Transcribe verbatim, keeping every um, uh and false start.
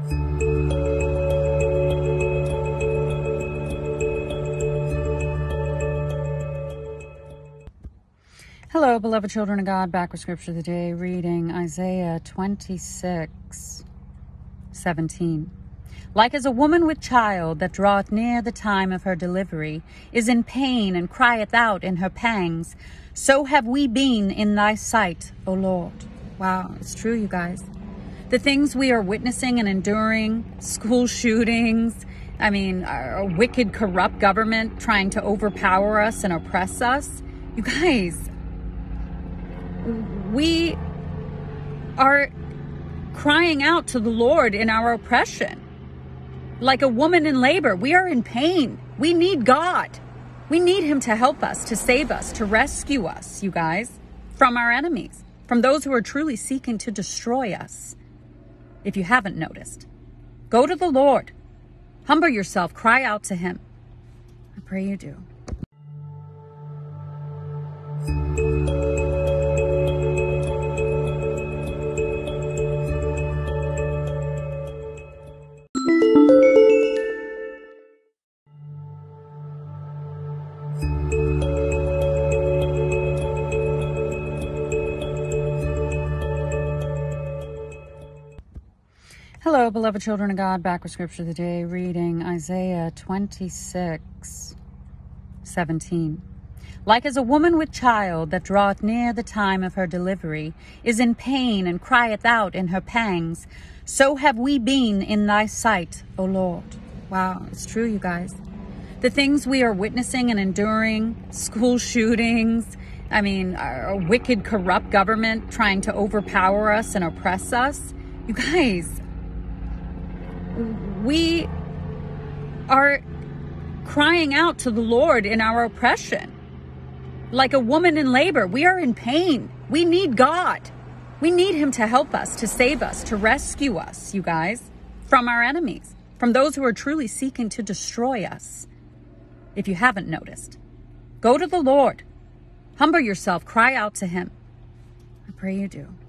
Hello, beloved children of God, back with Scripture of the Day, reading Isaiah twenty-six, seventeen. Like as a woman with child that draweth near the time of her delivery, is in pain and crieth out in her pangs, so have we been in thy sight, O Lord. Wow, it's true, you guys. The things we are witnessing and enduring, school shootings, I mean, a wicked, corrupt government trying to overpower us and oppress us. You guys, we are crying out to the Lord in our oppression. Like a woman in labor, we are in pain. We need God. We need him to help us, to save us, to rescue us, you guys, from our enemies, from those who are truly seeking to destroy us. If you haven't noticed, go to the Lord. Humble yourself. Cry out to him. I pray you do. Hello, beloved children of God, back with Scripture of the Day, reading Isaiah twenty-six, seventeen. Like as a woman with child that draweth near the time of her delivery, is in pain and crieth out in her pangs, so have we been in thy sight, O Lord. Wow, it's true, you guys. The things we are witnessing and enduring, school shootings, I mean, a wicked, corrupt government trying to overpower us and oppress us. You guys, we are crying out to the Lord in our oppression. Like a woman in labor, we are in pain. We need God. We need him to help us, to save us, to rescue us, you guys, from our enemies, from those who are truly seeking to destroy us. If you haven't noticed, go to the Lord. Humble yourself. Cry out to him. I pray you do.